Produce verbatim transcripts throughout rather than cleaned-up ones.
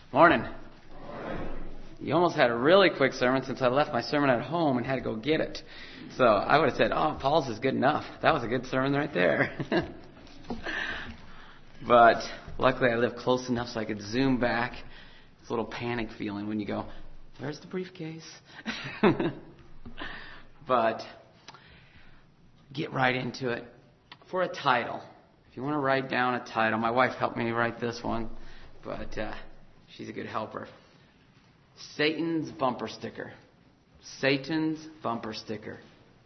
Morning. Morning. You almost had a really quick sermon since I left my sermon at home and had to go get it. So I would have said, oh, Paul's is good enough. That was a good sermon right there. But luckily I live close enough so I could zoom back. It's a little panic feeling when you go, where's the briefcase? But get right into it. For a title, if you want to write down a title, my wife helped me write this one, but uh, she's a good helper. Satan's bumper sticker. Satan's bumper sticker.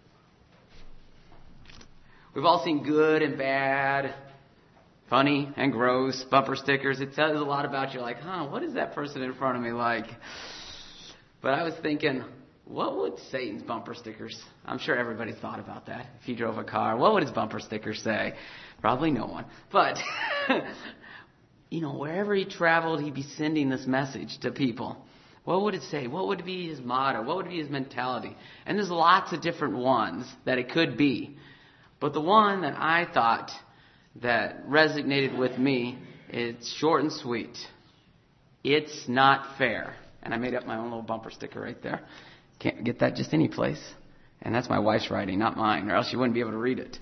We've all seen good and bad, funny and gross bumper stickers. It tells a lot about you, like, huh, what is that person in front of me like? But I was thinking, what would Satan's bumper stickers? I'm sure everybody thought about that. If he drove a car, what would his bumper sticker say? Probably no one. But, you know, wherever he traveled, he'd be sending this message to people. What would it say? What would be his motto? What would be his mentality? And there's lots of different ones that it could be. But the one that I thought that resonated with me, it's short and sweet. It's not fair. And I made up my own little bumper sticker right there. Can't get that just any place. And that's my wife's writing, not mine, or else you wouldn't be able to read it.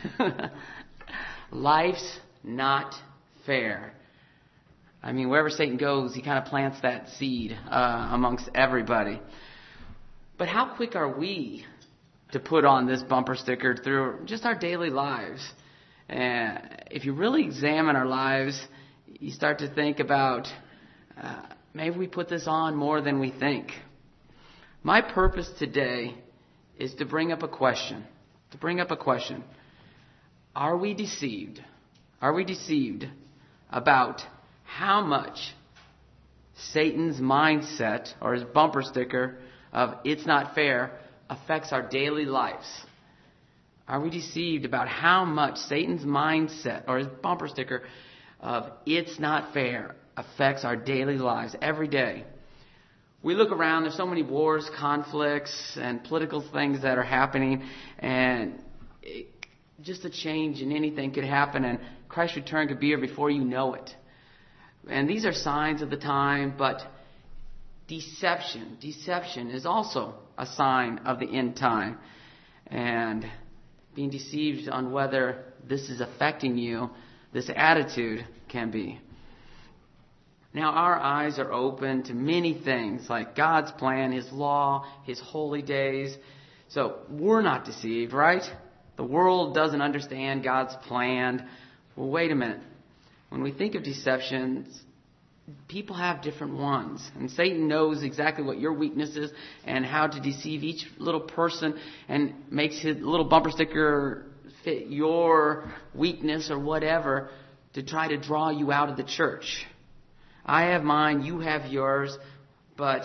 Life's not fair. I mean, wherever Satan goes, he kind of plants that seed uh, amongst everybody. But how quick are we to put on this bumper sticker through just our daily lives? And if you really examine our lives, you start to think about uh, maybe we put this on more than we think. My purpose today is to bring up a question. To bring up a question. Are we deceived? Are we deceived about how much Satan's mindset or his bumper sticker of it's not fair affects our daily lives? Are we deceived about how much Satan's mindset or his bumper sticker of it's not fair affects our daily lives every day? We look around, there's so many wars, conflicts, and political things that are happening, and it, just a change in anything could happen, and Christ's return could be here before you know it. And these are signs of the time, but deception, deception is also a sign of the end time. And being deceived on whether this is affecting you, this attitude can be. Now, our eyes are open to many things, like God's plan, His law, His holy days. So we're not deceived, right? The world doesn't understand God's plan. Well, wait a minute. When we think of deceptions, people have different ones. And Satan knows exactly what your weakness is and how to deceive each little person and makes his little bumper sticker fit your weakness or whatever to try to draw you out of the church. I have mine, you have yours, but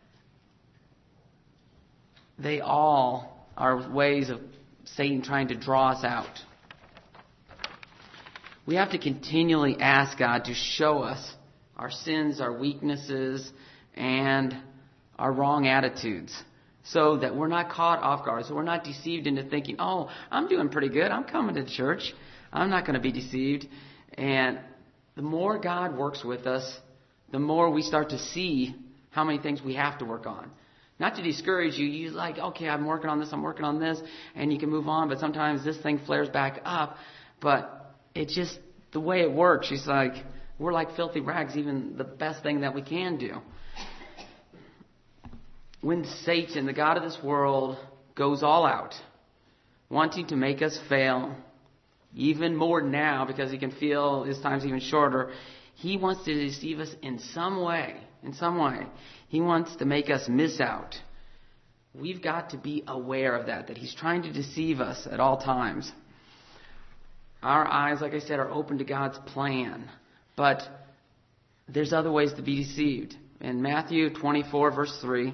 they all are ways of Satan trying to draw us out. We have to continually ask God to show us our sins, our weaknesses, and our wrong attitudes so that we're not caught off guard, so we're not deceived into thinking, oh, I'm doing pretty good, I'm coming to church, I'm not going to be deceived. And the more God works with us, the more we start to see how many things we have to work on. Not to discourage you. You're like, okay, I'm working on this, I'm working on this, and you can move on, but sometimes this thing flares back up. But it's just the way it works. It's like, we're like filthy rags, even the best thing that we can do. When Satan, the god of this world, goes all out, wanting to make us fail, even more now because he can feel his time's even shorter, he wants to deceive us in some way. In some way. He wants to make us miss out. We've got to be aware of that, that he's trying to deceive us at all times. Our eyes, like I said, are open to God's plan. But there's other ways to be deceived. In Matthew twenty-four, verse three.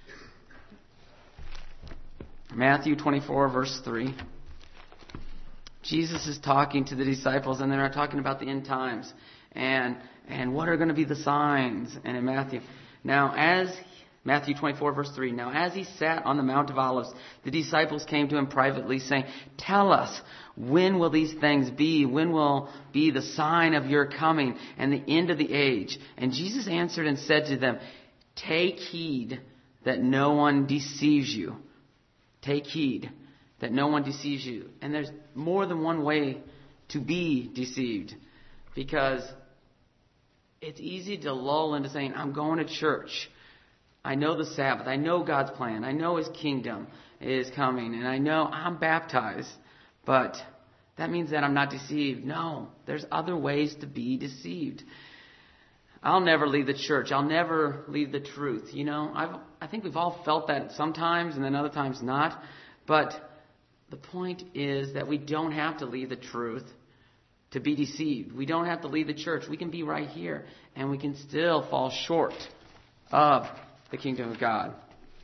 Matthew twenty-four, verse three. Jesus is talking to the disciples, and they're talking about the end times. And and what are going to be the signs? And in Matthew, now as Matthew twenty-four, verse three. Now, as he sat on the Mount of Olives, the disciples came to him privately, saying, "Tell us, when will these things be? When will be the sign of your coming and the end of the age?" And Jesus answered and said to them, "Take heed that no one deceives you." Take heed that no one deceives you. And there's more than one way to be deceived, because it's easy to lull into saying, "I'm going to church. I know the Sabbath. I know God's plan. I know His kingdom is coming. And I know I'm baptized. But that means that I'm not deceived." No, there's other ways to be deceived. I'll never leave the church. I'll never leave the truth. You know, I've, I think we've all felt that sometimes and then other times not. But the point is that we don't have to leave the truth to be deceived. We don't have to leave the church. We can be right here and we can still fall short of the kingdom of God.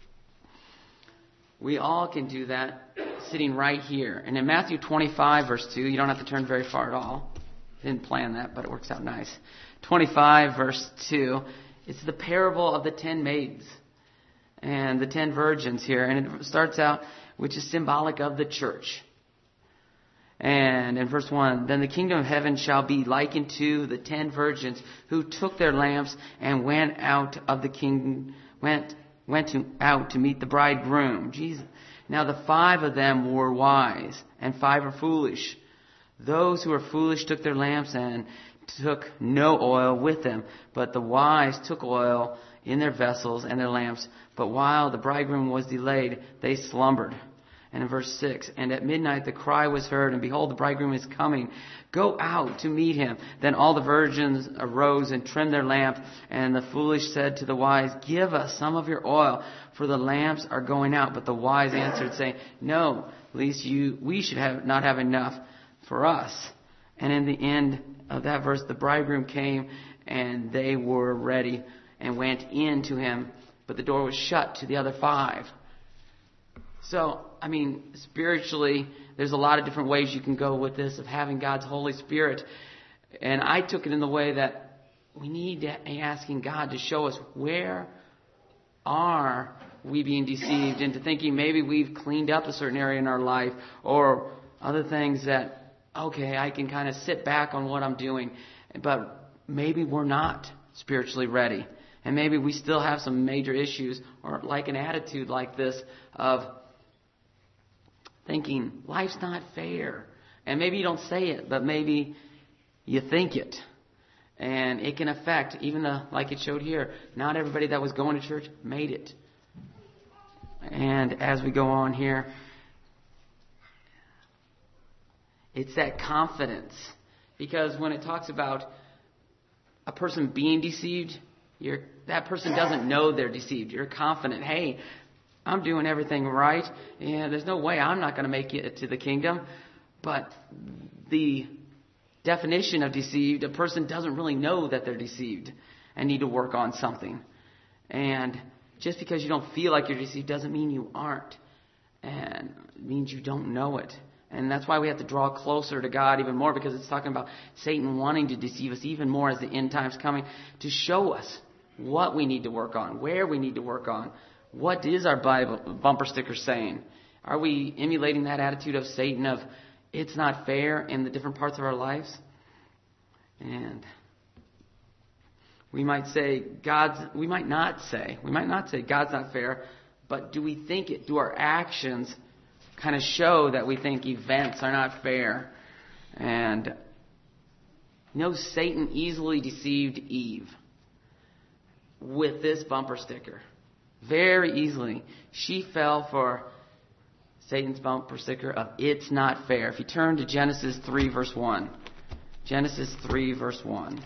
We all can do that sitting right here. And in Matthew twenty-five, verse two, you don't have to turn very far at all. Didn't plan that, but it works out nice. twenty-five, verse two, it's the parable of the ten maids and the ten virgins here. And it starts out, which is symbolic of the church. And in verse one, "Then the kingdom of heaven shall be likened to the ten virgins who took their lamps and went out of the kingdom, went went to, out to meet the bridegroom." Jesus. "Now the five of them were wise, and five are foolish. Those who were foolish took their lamps and took no oil with them, but the wise took oil in their vessels and their lamps. But while the bridegroom was delayed, they slumbered." And in verse six, "And at midnight the cry was heard, and behold, the bridegroom is coming. Go out to meet him. Then all the virgins arose and trimmed their lamps. And the foolish said to the wise, 'Give us some of your oil, for the lamps are going out.' But the wise answered, saying, 'No, lest you we should have not have enough for us.' And in the end of that verse, the bridegroom came, and they were ready and went in to him, but the door was shut to the other five." So, I mean, spiritually, there's a lot of different ways you can go with this, of having God's Holy Spirit. And I took it in the way that we need to be asking God to show us, where are we being deceived into thinking maybe we've cleaned up a certain area in our life, or other things that, okay, I can kind of sit back on what I'm doing, but maybe we're not spiritually ready. And maybe we still have some major issues, or like an attitude like this of thinking life's not fair. And maybe you don't say it, but maybe you think it. And it can affect, even the, like it showed here, not everybody that was going to church made it. And as we go on here, it's that confidence. Because when it talks about a person being deceived, you're, that person doesn't know they're deceived. You're confident, hey, I'm doing everything right, and there's no way I'm not going to make it to the kingdom. But the definition of deceived, a person doesn't really know that they're deceived and need to work on something. And just because you don't feel like you're deceived doesn't mean you aren't. And it means you don't know it. And that's why we have to draw closer to God even more, because it's talking about Satan wanting to deceive us even more as the end time's coming, to show us what we need to work on, where we need to work on. What is our Bible bumper sticker saying? Are we emulating that attitude of Satan of it's not fair in the different parts of our lives? And we might say God's, we might not say, we might not say God's not fair, but do we think it? Do our actions kind of show that we think events are not fair? And you know, Satan easily deceived Eve with this bumper sticker. Very easily. She fell for Satan's bumper sticker of it's not fair. If you turn to Genesis three, verse one. Genesis three, verse one.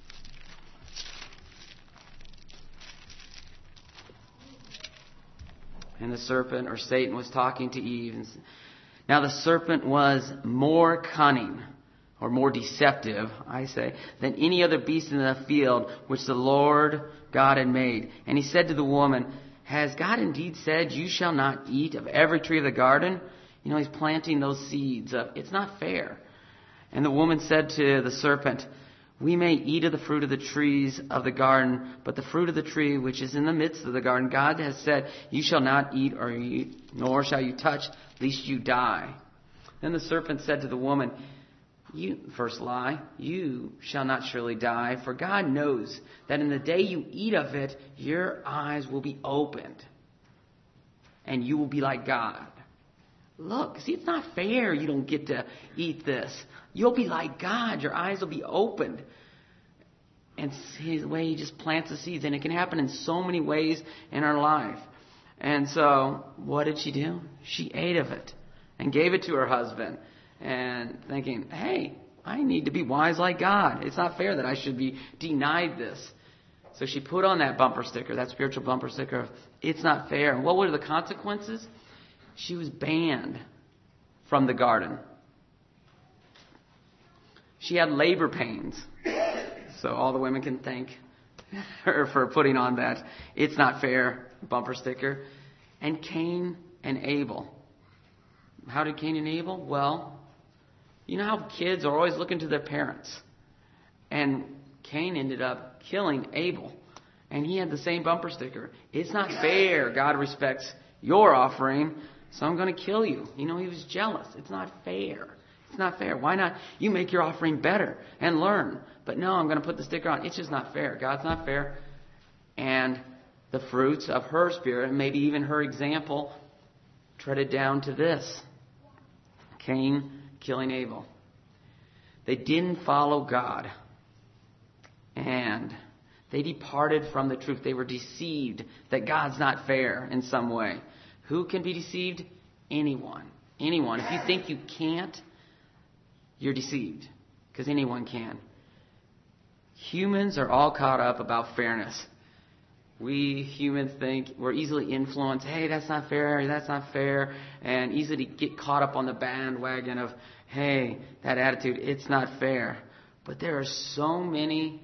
And the serpent, or Satan, was talking to Eve. Now the serpent was more cunning, or more deceptive, I say, than any other beast in the field which the Lord God had made. And he said to the woman, has God indeed said, you shall not eat of every tree of the garden? You know, he's planting those seeds of, it's not fair. And the woman said to the serpent, We may eat of the fruit of the trees of the garden, but the fruit of the tree which is in the midst of the garden, God has said, you shall not eat, or eat, nor shall you touch, lest you die. Then the serpent said to the woman, You, first lie, you shall not surely die, for God knows that in the day you eat of it, your eyes will be opened, and you will be like God. Look, see, it's not fair you don't get to eat this. You'll be like God. Your eyes will be opened. And see the way he just plants the seeds. And it can happen in so many ways in our life. And so, what did she do? She ate of it and gave it to her husband. And thinking, hey, I need to be wise like God. It's not fair that I should be denied this. So she put on that bumper sticker, that spiritual bumper sticker of, it's not fair. And what were the consequences? She was banned from the garden. She had labor pains. So all the women can thank her for putting on that it's not fair bumper sticker. And Cain and Abel. How did Cain and Abel? Well, you know how kids are always looking to their parents. And Cain ended up killing Abel. And he had the same bumper sticker. It's not fair. God respects your offering, so I'm going to kill you. You know, he was jealous. It's not fair. It's not fair. Why not you make your offering better and learn? But no, I'm going to put the sticker on. It's just not fair. God's not fair. And the fruits of her spirit, and maybe even her example, treaded down to this. Cain killing Abel. They didn't follow God. And they departed from the truth. They were deceived that God's not fair in some way. Who can be deceived? Anyone. Anyone. If you think you can't, you're deceived. Because anyone can. Humans are all caught up about fairness. We humans think we're easily influenced. Hey, that's not fair. That's not fair. And easily get caught up on the bandwagon of, hey, that attitude, it's not fair. But there are so many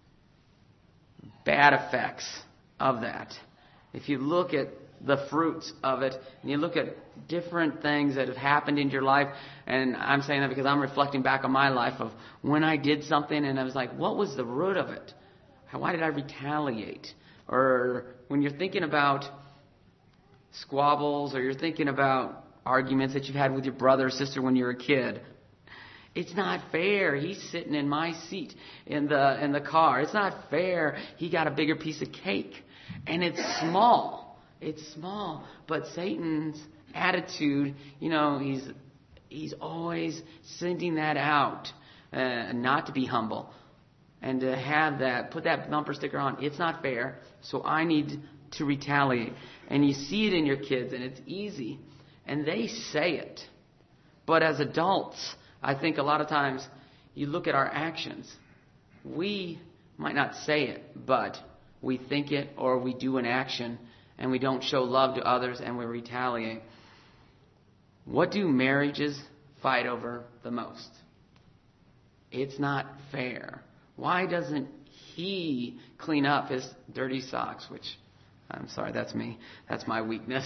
bad effects of that. If you look at the fruits of it, and you look at different things that have happened in your life, and I'm saying that because I'm reflecting back on my life of when I did something and I was like, what was the root of it? Why did I retaliate? Or when you're thinking about squabbles, or you're thinking about arguments that you've had with your brother or sister when you were a kid, it's not fair. He's sitting in my seat in the in the car. It's not fair. He got a bigger piece of cake. And it's small. It's small. But Satan's attitude, you know, he's he's always sending that out. Uh, not to be humble. And to have that, put that bumper sticker on. It's not fair. So I need to retaliate. And you see it in your kids, and it's easy. And they say it. But as adults, I think a lot of times you look at our actions. We might not say it, but we think it or we do an action and we don't show love to others and we retaliate. What do marriages fight over the most? It's not fair. Why doesn't he clean up his dirty socks? Which, I'm sorry, that's me. That's my weakness.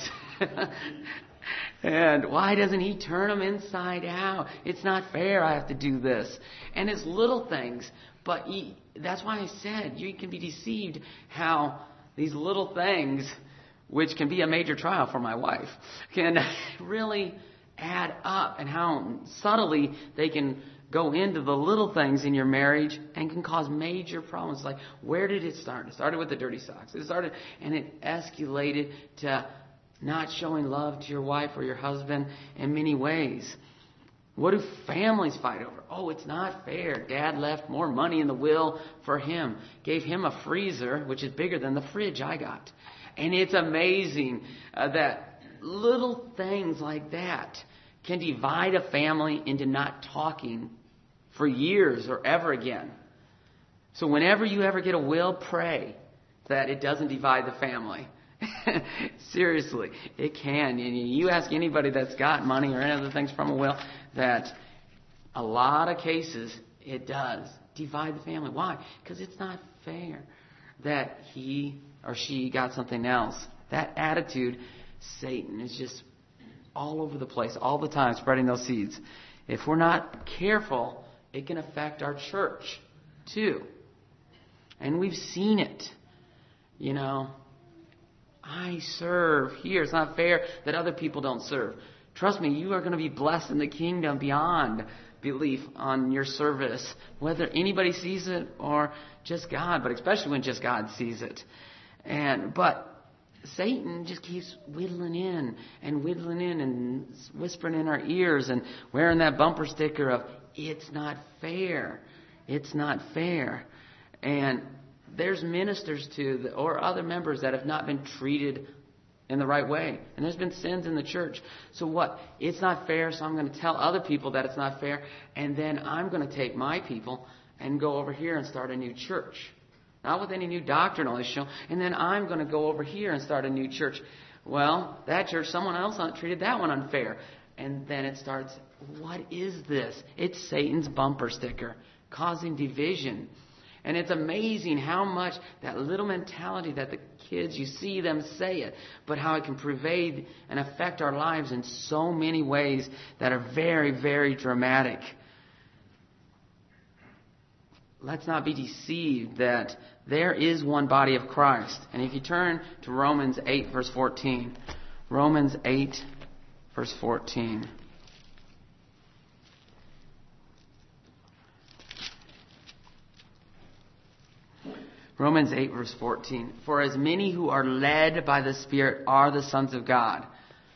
And why doesn't he turn them inside out? It's not fair. I have to do this. And it's little things. But he, that's why I said you can be deceived how these little things, which can be a major trial for my wife, can really add up. And how subtly they can go into the little things in your marriage and can cause major problems. Like, where did it start? It started with the dirty socks. It started and it escalated to not showing love to your wife or your husband in many ways. What do families fight over? Oh, it's not fair. Dad left more money in the will for him. Gave him a freezer, which is bigger than the fridge I got. And it's amazing uh, that little things like that can divide a family into not talking for years or ever again. So whenever you ever get a will, pray that it doesn't divide the family. Seriously, it can. And you ask anybody that's got money or any other things from a will, that a lot of cases it does divide the family. Why? Because it's not fair that he or she got something else. That attitude, Satan is just all over the place, all the time, spreading those seeds. If we're not careful, it can affect our church. too. And we've seen it. You know, I serve here. It's not fair that other people don't serve. Trust me, you are going to be blessed in the kingdom beyond belief on your service, whether anybody sees it or just God, but especially when just God sees it. And but Satan just keeps whittling in and whittling in and whispering in our ears and wearing that bumper sticker of, it's not fair. It's not fair. And there's ministers too, or other members that have not been treated in the right way. And there's been sins in the church. So what? It's not fair, so I'm going to tell other people that it's not fair. And then I'm going to take my people and go over here and start a new church. Not with any new doctrinal issue. And then I'm going to go over here and start a new church. Well, that church, someone else treated that one unfair. And then it starts, what is this? It's Satan's bumper sticker, causing division. And it's amazing how much that little mentality that the kids, you see them say it, but how it can pervade and affect our lives in so many ways that are very, very dramatic. Let's not be deceived that there is one body of Christ. And if you turn to Romans eight, verse fourteen. Romans eight, verse fourteen. Romans eight, verse fourteen. For as many who are led by the Spirit are the sons of God.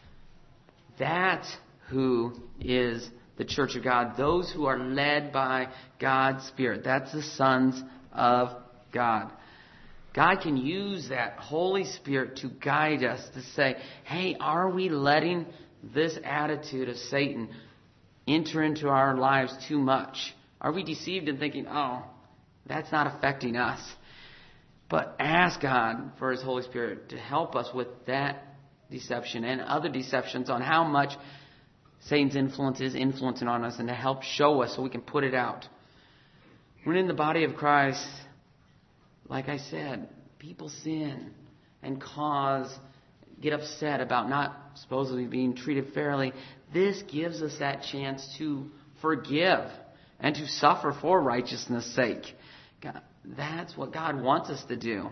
That's who is the church of God. Those who are led by God's Spirit. That's the sons of God. God can use that Holy Spirit to guide us, to say, hey, are we letting this attitude of Satan enter into our lives too much? Are we deceived in thinking, oh, that's not affecting us? But ask God for His Holy Spirit to help us with that deception and other deceptions on how much Satan's influence is influencing on us, and to help show us so we can put it out. When in the body of Christ, like I said, people sin and cause, get upset about not supposedly being treated fairly. This gives us that chance to forgive and to suffer for righteousness' sake. God, that's what God wants us to do.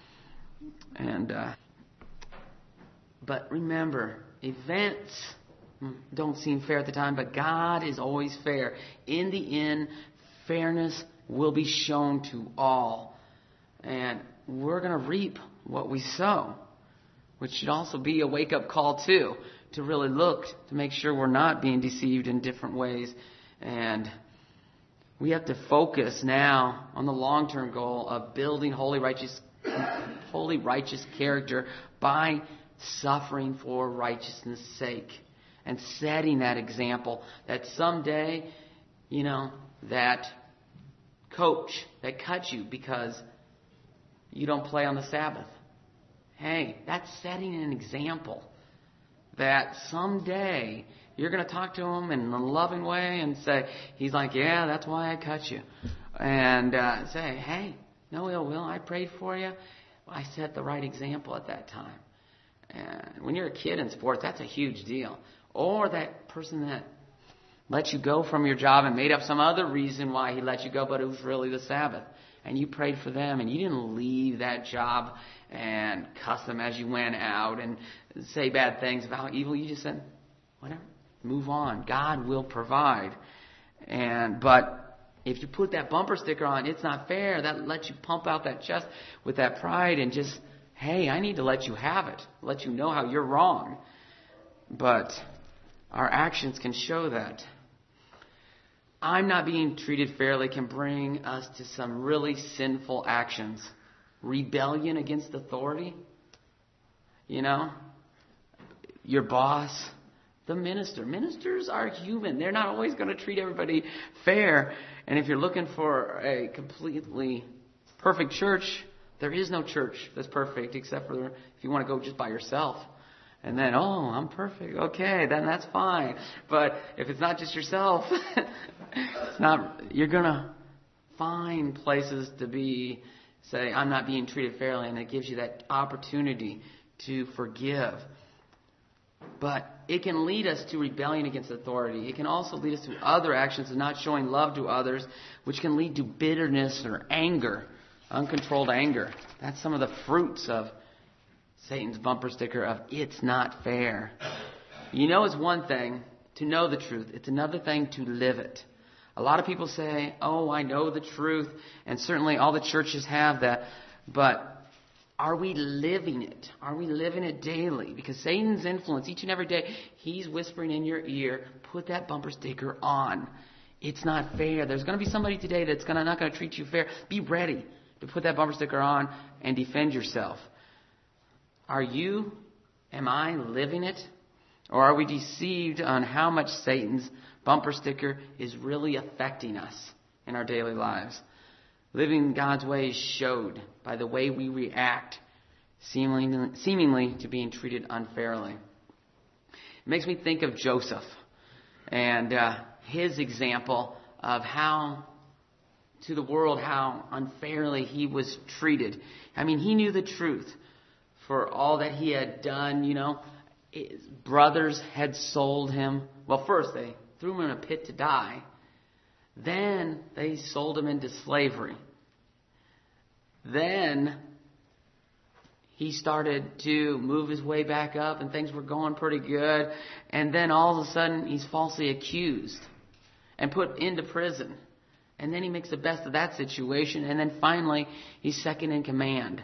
And uh, but remember, events don't seem fair at the time, but God is always fair. In the end, fairness will be shown to all. And we're going to reap what we sow, which should also be a wake-up call too, to really look to make sure we're not being deceived in different ways. And we have to focus now on the long-term goal of building holy, righteous, holy, righteous character by suffering for righteousness' sake. And setting that example that someday, you know, that coach that cut you because you don't play on the Sabbath. Hey, that's setting an example that someday you're going to talk to him in a loving way and say, he's like, yeah, that's why I cut you. And uh, say, hey, no ill will, I prayed for you. Well, I set the right example at that time. And when you're a kid in sports, that's a huge deal. Or that person that let you go from your job and made up some other reason why he let you go, but it was really the Sabbath. And you prayed for them, and you didn't leave that job and cuss them as you went out and say bad things about evil. You just said, whatever, move on. God will provide. And but if you put that bumper sticker on, it's not fair. That lets you pump out that chest with that pride and just, hey, I need to let you have it. Let you know how you're wrong. But our actions can show that. I'm not being treated fairly can bring us to some really sinful actions. Rebellion against authority. You know, your boss, the minister. Ministers are human. They're not always going to treat everybody fair. And if you're looking for a completely perfect church, there is no church that's perfect except for if you want to go just by yourself. And then, oh, I'm perfect. Okay, then that's fine. But if it's not just yourself, it's not. You're going to find places to be, say, I'm not being treated fairly, and it gives you that opportunity to forgive. But it can lead us to rebellion against authority. It can also lead us to other actions of not showing love to others, which can lead to bitterness or anger, uncontrolled anger. That's some of the fruits of Satan's bumper sticker of "it's not fair." You know, it's one thing to know the truth. It's another thing to live it. A lot of people say, "Oh, I know the truth," and certainly all the churches have that, but are we living it? Are we living it daily? Because Satan's influence, each and every day, he's whispering in your ear, put that bumper sticker on. It's not fair. There's going to be somebody today that's gonna, not going to treat you fair. Be ready to put that bumper sticker on and defend yourself. Are you, am I living it? Or are we deceived on how much Satan's bumper sticker is really affecting us in our daily lives? Living God's ways showed by the way we react, seemingly, seemingly to being treated unfairly. It makes me think of Joseph and uh, his example of how, to the world, how unfairly he was treated. I mean, he knew the truth for all that he had done. You know, his brothers had sold him. Well, first they threw him in a pit to die. Then they sold him into slavery. Then he started to move his way back up and things were going pretty good. And then all of a sudden he's falsely accused and put into prison. And then he makes the best of that situation. And then finally he's second in command.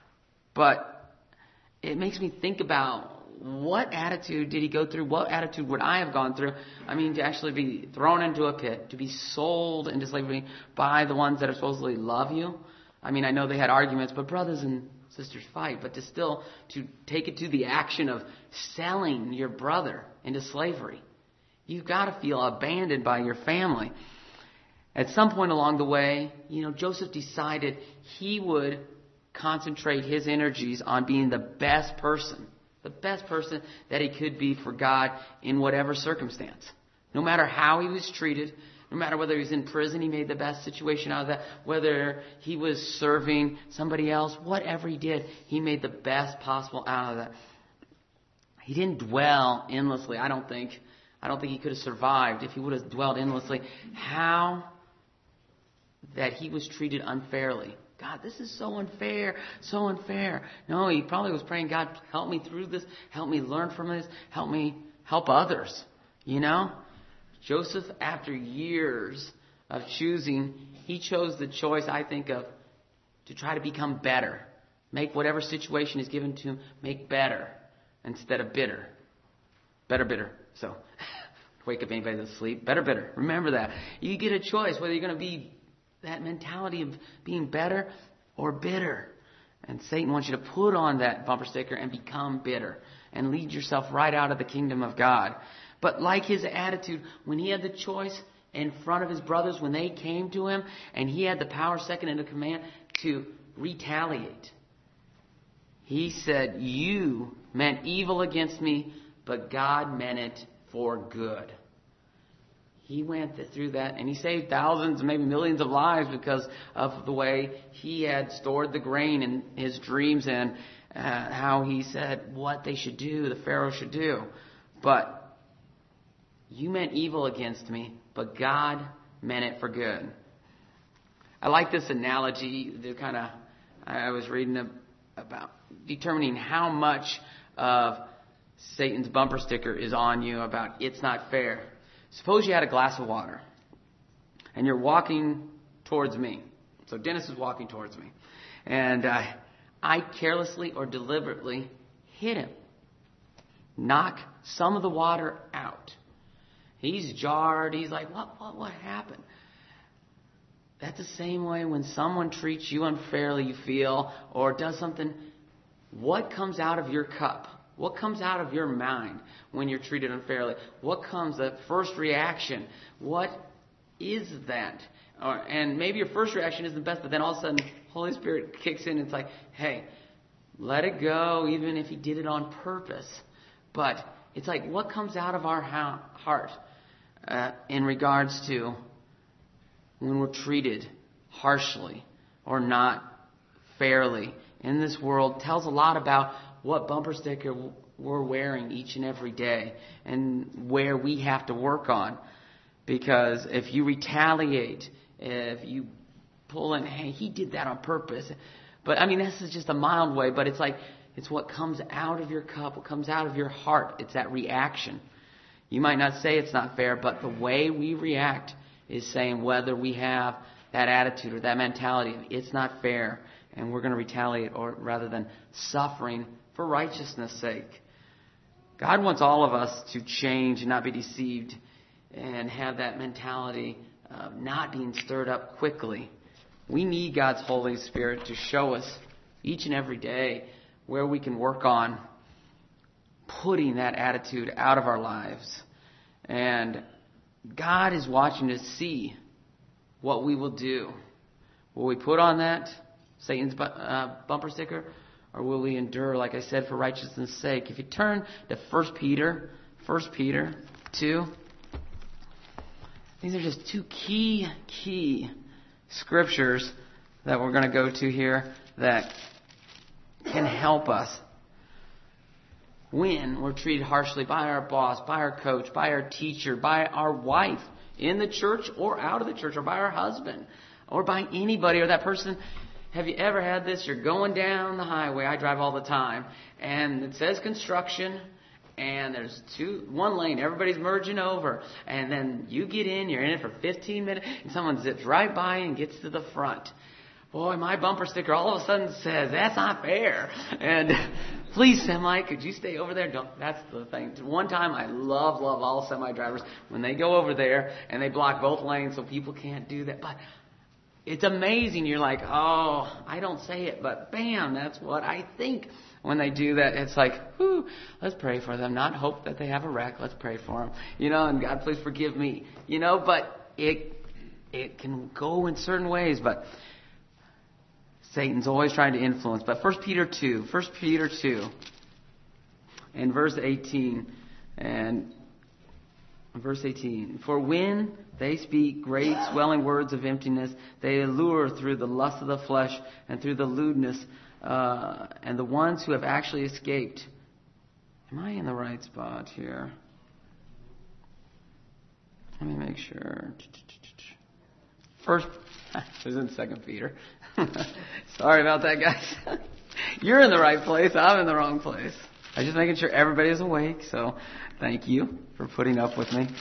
But it makes me think about, what attitude did he go through? What attitude would I have gone through? I mean, to actually be thrown into a pit, to be sold into slavery by the ones that are supposedly love you. I mean, I know they had arguments, but brothers and sisters fight. But to still, to take it to the action of selling your brother into slavery. You've got to feel abandoned by your family. At some point along the way, you know, Joseph decided he would concentrate his energies on being the best person. The best person that he could be for God in whatever circumstance. No matter how he was treated, no matter whether he was in prison, he made the best situation out of that. Whether he was serving somebody else, whatever he did, he made the best possible out of that. He didn't dwell endlessly. I don't think, I don't think he could have survived if he would have dwelled endlessly. How that he was treated unfairly. God, this is so unfair, so unfair. No, he probably was praying, God, help me through this. Help me learn from this. Help me help others. You know? Joseph, after years of choosing, he chose the choice, I think, of to try to become better. Make whatever situation is given to him, make better instead of bitter. Better, bitter. So, wake up anybody that's asleep. Better, bitter. Remember that. You get a choice whether you're going to be that mentality of being better or bitter. And Satan wants you to put on that bumper sticker and become bitter and lead yourself right out of the kingdom of God. But like his attitude, when he had the choice in front of his brothers, when they came to him and he had the power second in command to retaliate, he said, you meant evil against me, but God meant it for good. He went through that and he saved thousands, maybe millions of lives because of the way he had stored the grain in his dreams and uh, how he said what they should do, the Pharaoh should do. But you meant evil against me, but God meant it for good. I like this analogy. The kind of I was reading about determining how much of Satan's bumper sticker is on you about it's not fair. Suppose you had a glass of water and you're walking towards me. So Dennis is walking towards me. And uh, I carelessly or deliberately hit him. Knock some of the water out. He's jarred. He's like, what, what, what happened? That's the same way when someone treats you unfairly, you feel, or does something. What comes out of your cup? What comes out of your mind when you're treated unfairly? What comes, the first reaction? What is that? Or, and maybe your first reaction isn't the best, but then all of a sudden, Holy Spirit kicks in and it's like, hey, let it go, even if he did it on purpose. But it's like, what comes out of our ha- heart uh, in regards to when we're treated harshly or not fairly in this world tells a lot about what bumper sticker we're wearing each and every day and where we have to work on. Because if you retaliate, if you pull in, hey, he did that on purpose. But, I mean, this is just a mild way, but it's like, it's what comes out of your cup, what comes out of your heart. It's that reaction. You might not say it's not fair, but the way we react is saying whether we have that attitude or that mentality of it's not fair and we're going to retaliate, or rather than suffering for righteousness' sake. God wants all of us to change and not be deceived and have that mentality of not being stirred up quickly. We need God's Holy Spirit to show us each and every day where we can work on putting that attitude out of our lives. And God is watching to see what we will do. Will we put on that Satan's uh, bumper sticker, or will we endure, like I said, for righteousness' sake? If you turn to First Peter, First Peter two, these are just two key, key scriptures that we're going to go to here that can help us when we're treated harshly by our boss, by our coach, by our teacher, by our wife in the church or out of the church, or by our husband, or by anybody or that person. Have you ever had this? You're going down the highway. I drive all the time. And it says construction. And there's two, one lane. Everybody's merging over. And then you get in. You're in it for fifteen minutes. And someone zips right by and gets to the front. Boy, my bumper sticker all of a sudden says, that's not fair. And please, semi, could you stay over there? Don't, that's the thing. One time, I love, love all semi drivers when they go over there and they block both lanes so people can't do that. But it's amazing. You're like, oh, I don't say it, but bam, that's what I think. When they do that, it's like, whew, let's pray for them. Not hope that they have a wreck. Let's pray for them. You know, and God, please forgive me. You know, but it it can go in certain ways. But Satan's always trying to influence. But First Peter two, First Peter two, in verse eighteen, and verse eighteen, for when they speak great swelling words of emptiness, they allure through the lust of the flesh and through the lewdness. Uh, and the ones who have actually escaped. Am I in the right spot here? Let me make sure. First, this is in Second Peter. Sorry about that, guys. You're in the right place. I'm in the wrong place. I'm just making sure everybody's awake. So, thank you for putting up with me.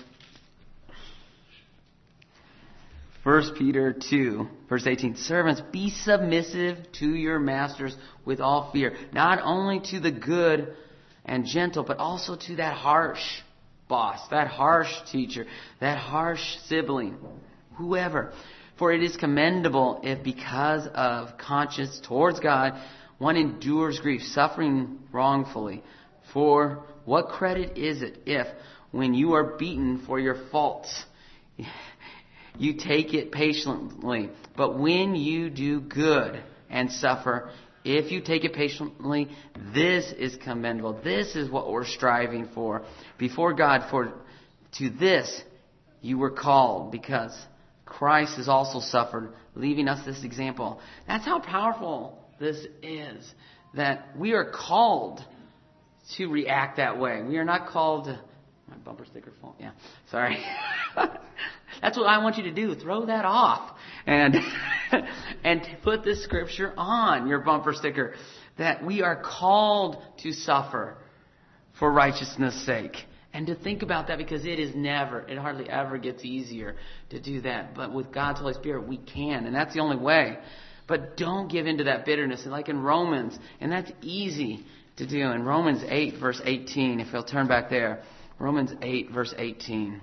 First Peter two, verse eighteen. Servants, be submissive to your masters with all fear, not only to the good and gentle, but also to that harsh boss, that harsh teacher, that harsh sibling, whoever. For it is commendable if because of conscience towards God, one endures grief, suffering wrongfully. For what credit is it if, when you are beaten for your faults, you take it patiently? But when you do good and suffer, if you take it patiently, this is commendable. This is what we're striving for before God. For to this you were called, because Christ has also suffered, leaving us this example. That's how powerful this is, that we are called to react that way. We are not called to... My bumper sticker phone. Yeah, sorry. That's what I want you to do. Throw that off and and put this scripture on your bumper sticker, that we are called to suffer for righteousness' sake. And to think about that, because it is never, it hardly ever gets easier to do that. But with God's Holy Spirit, we can. And that's the only way. But don't give in to that bitterness. And like in Romans, and that's easy to do. In Romans eight, verse eighteen, if you'll turn back there. Romans eight, verse eighteen.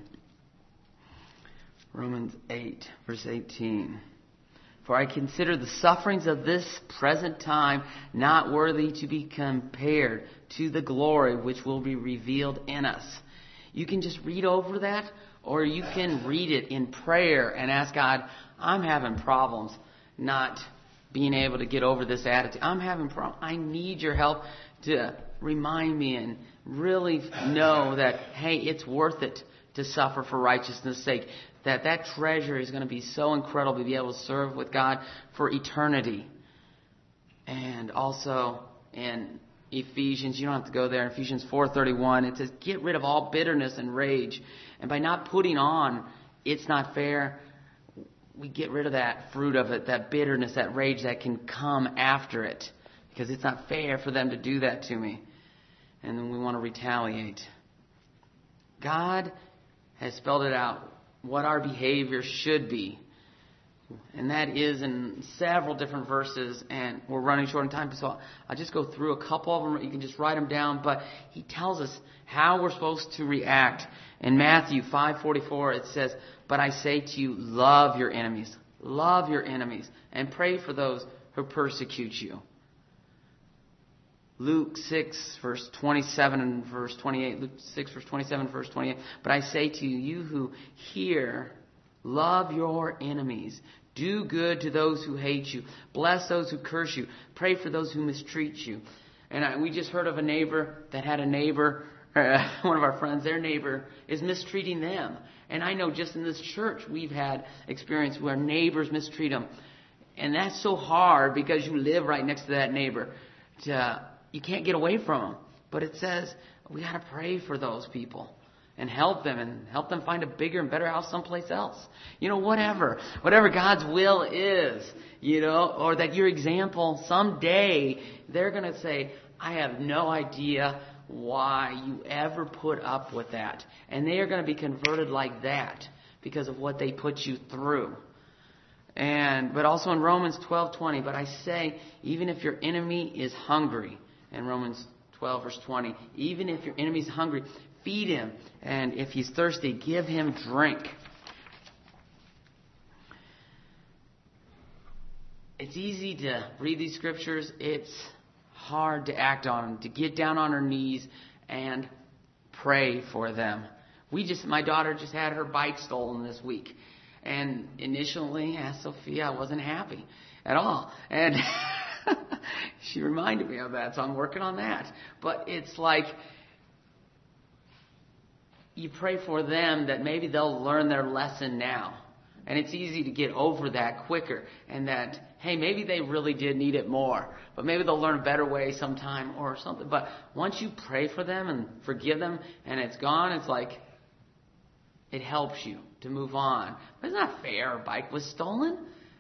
Romans eight, verse eighteen. For I consider the sufferings of this present time not worthy to be compared to the glory which will be revealed in us. You can just read over that, or you can read it in prayer and ask God, I'm having problems not being able to get over this attitude. I'm having problems. I need your help to remind me and really know that, hey, it's worth it to suffer for righteousness' sake. That that treasure is going to be so incredible to be able to serve with God for eternity. And also in Ephesians, you don't have to go there. Ephesians four thirty-one, it says, get rid of all bitterness and rage. And by not putting on, it's not fair, we get rid of that fruit of it, that bitterness, that rage that can come after it. Because it's not fair for them to do that to me. And then we want to retaliate. God has spelled it out, what our behavior should be. And that is in several different verses, and we're running short on time, so I'll just go through a couple of them. You can just write them down, but he tells us how we're supposed to react. In Matthew five forty-four, it says, but I say to you, love your enemies. Love your enemies, and pray for those who persecute you. Luke six, verse twenty-seven and verse twenty-eight. Luke six, verse twenty-seven, verse twenty-eight. But I say to you, you who hear, love your enemies. Do good to those who hate you. Bless those who curse you. Pray for those who mistreat you. And I, we just heard of a neighbor that had a neighbor, uh, one of our friends, their neighbor is mistreating them. And I know just in this church we've had experience where neighbors mistreat them. And that's so hard because you live right next to that neighbor. To, you can't get away from them. But it says we got to pray for those people. And help them and help them find a bigger and better house someplace else. You know, whatever. Whatever God's will is, you know, or that your example someday they're going to say, I have no idea why you ever put up with that. And they are going to be converted like that because of what they put you through. And but also in Romans twelve twenty, but I say, even if your enemy is hungry, in Romans twelve verse twenty, even if your enemy is hungry, feed him, and if he's thirsty, give him drink. It's easy to read these scriptures. It's hard to act on them, to get down on our knees and pray for them. We just, my daughter just had her bike stolen this week. And initially, asked Sophia, I wasn't happy at all. And she reminded me of that, so I'm working on that. But it's like, you pray for them that maybe they'll learn their lesson now. And it's easy to get over that quicker. And that, hey, maybe they really did need it more. But maybe they'll learn a better way sometime or something. But once you pray for them and forgive them and it's gone, it's like, it helps you to move on. But it's not fair. Our bike was stolen.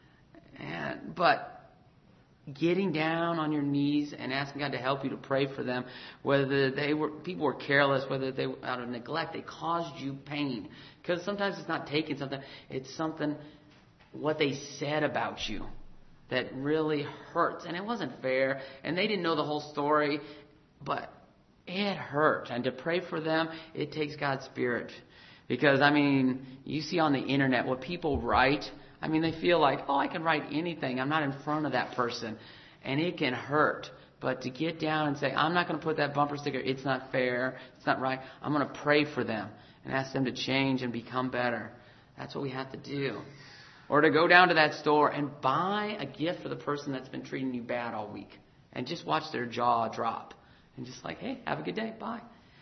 And, but getting down on your knees and asking God to help you to pray for them, whether they were people were careless, whether they were out of neglect, they caused you pain. Because sometimes it's not taking something, it's something, what they said about you that really hurts. And it wasn't fair, and they didn't know the whole story, but it hurt. And to pray for them, it takes God's Spirit. Because, I mean, you see on the internet what people write. I mean, they feel like, oh, I can write anything. I'm not in front of that person. And it can hurt. But to get down and say, I'm not going to put that bumper sticker, it's not fair, it's not right. I'm going to pray for them and ask them to change and become better. That's what we have to do. Or to go down to that store and buy a gift for the person that's been treating you bad all week. And just watch their jaw drop. And just like, hey, have a good day, bye.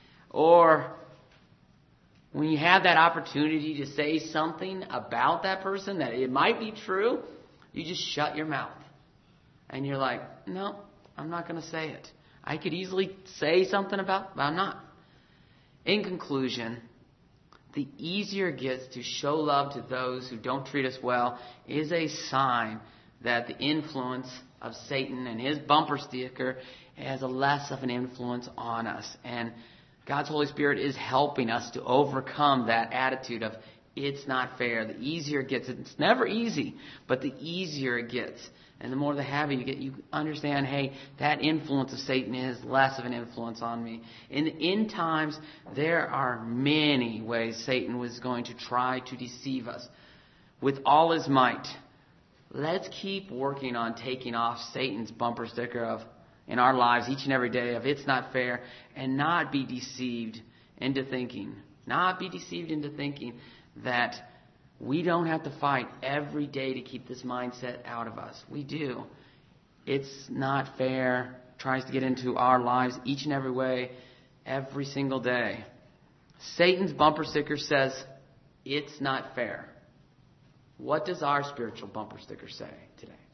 Or when you have that opportunity to say something about that person that it might be true, you just shut your mouth. And you're like, no, I'm not going to say it. I could easily say something about, but I'm not. In conclusion, the easier it gets to show love to those who don't treat us well is a sign that the influence of Satan and his bumper sticker has a less of an influence on us. And God's Holy Spirit is helping us to overcome that attitude of it's not fair. The easier it gets, it's never easy, but the easier it gets. And the more the habit you get, you understand, hey, that influence of Satan is less of an influence on me. In the end times, there are many ways Satan was going to try to deceive us with all his might. Let's keep working on taking off Satan's bumper sticker of in our lives each and every day of it's not fair, and not be deceived into thinking, not be deceived into thinking that we don't have to fight every day to keep this mindset out of us. We do. It's not fair. Tries to get into our lives each and every way, every single day. Satan's bumper sticker says, it's not fair. What does our spiritual bumper sticker say today?